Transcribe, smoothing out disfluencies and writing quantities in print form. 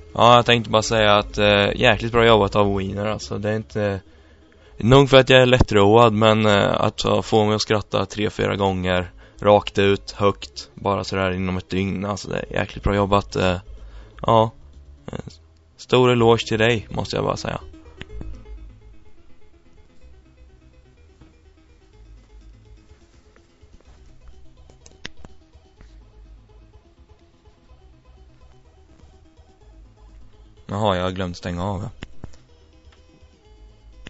Ja, jag tänkte bara säga att jäkligt bra jobbat av Wiener. Alltså, det är inte nog för att jag är lättroad, men att få mig att skratta 3-4 gånger rakt ut, högt, bara sådär inom ett dygn. Alltså, det är jäkligt bra jobbat. Ja, stor eloge till dig, måste jag bara säga. Jaha, jag har glömt stänga av.